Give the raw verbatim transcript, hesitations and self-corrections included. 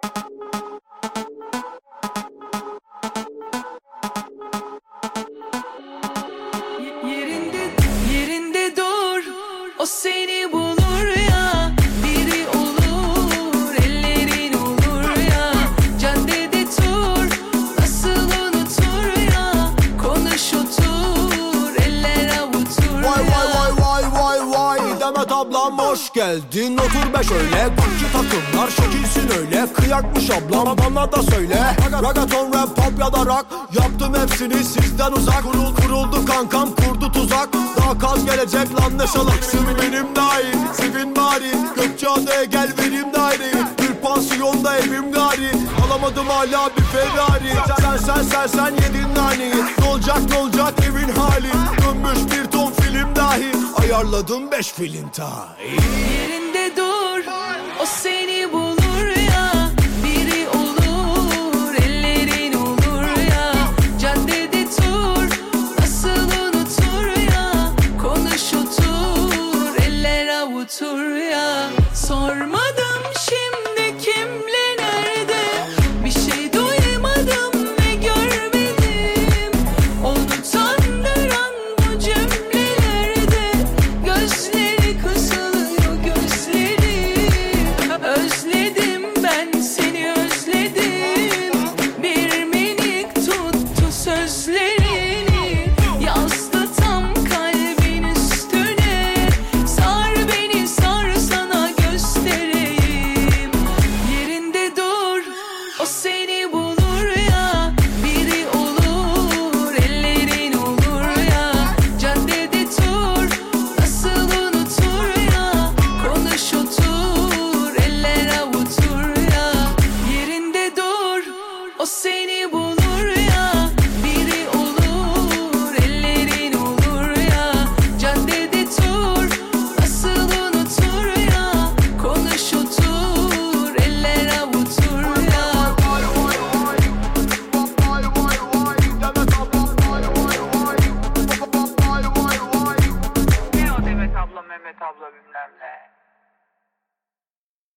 Yerinde, yerinde dur, o seni bulur ya. Biri olur, ellerin olur ya. Caddede tur, nasıl unutur ya. Konuş otur, eller avutur ya. Vay vay vay vay vay vay Demet ablam hoş geldin, otur be şöyle. Bakçı takımlar şekilsin öyle. Kıyakmış ablam, bana da söyle. Ragaton, rap, pop ya da rock, yaptım hepsini sizden uzak. Kurul, kuruldu kankam, kurdu tuzak. Daha kaz gelecek lan ne salaksın. Benim dahil, sivin bari. Gökçeada'ya gel vereyim daireyi. Bir pansiyonda evim gari. Alamadım hala bir Ferrari. Sen sen sen sen yedin naneyi. Ne olacak ne olacak evin hali. Dönmüş bir ton film dahi. Ayarladım beş film tahi. Yerinde dur, o seni bulur